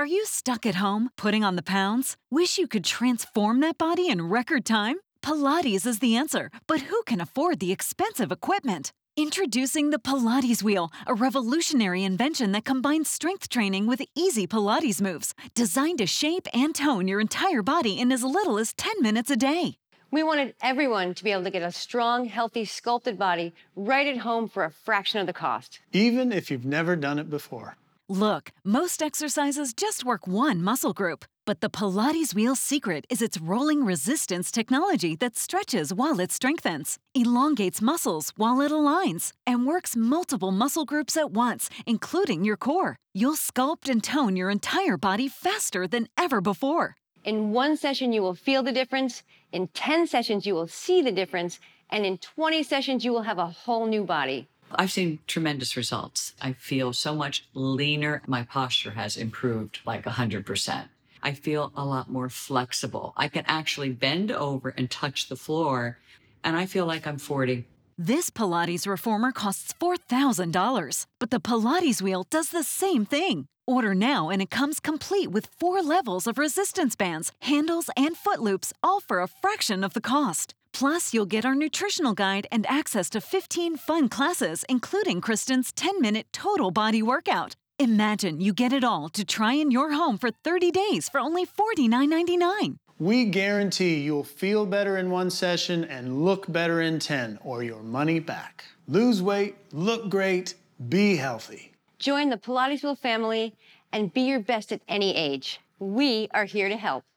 Are you stuck at home, putting on the pounds? Wish you could transform that body in record time? Pilates is the answer, but who can afford the expensive equipment? Introducing the Pilates Wheel, a revolutionary invention that combines strength training with easy Pilates moves, designed to shape and tone your entire body in as little as 10 minutes a day. We wanted everyone to be able to get a strong, healthy, sculpted body right at home for a fraction of the cost. Even if you've never done it before. Look, most exercises just work one muscle group, but the Pilates Wheel's secret is its rolling resistance technology that stretches while it strengthens, elongates muscles while it aligns, and works multiple muscle groups at once, including your core. You'll sculpt and tone your entire body faster than ever before. In one session, you will feel the difference. In 10 sessions, you will see the difference. And in 20 sessions, you will have a whole new body. I've seen tremendous results. I feel so much leaner. My posture has improved like 100%. I feel a lot more flexible. I can actually bend over and touch the floor, and I feel like I'm 40. This Pilates reformer costs $4,000, but the Pilates Wheel does the same thing. Order now and it comes complete with 4 levels of resistance bands, handles, and foot loops, all for a fraction of the cost. Plus, you'll get our nutritional guide and access to 15 fun classes, including Kristen's 10-minute total body workout. Imagine you get it all to try in your home for 30 days for only $49.99. We guarantee you'll feel better in one session and look better in 10, or your money back. Lose weight, look great, be healthy. Join the Pilates Wheel family and be your best at any age. We are here to help.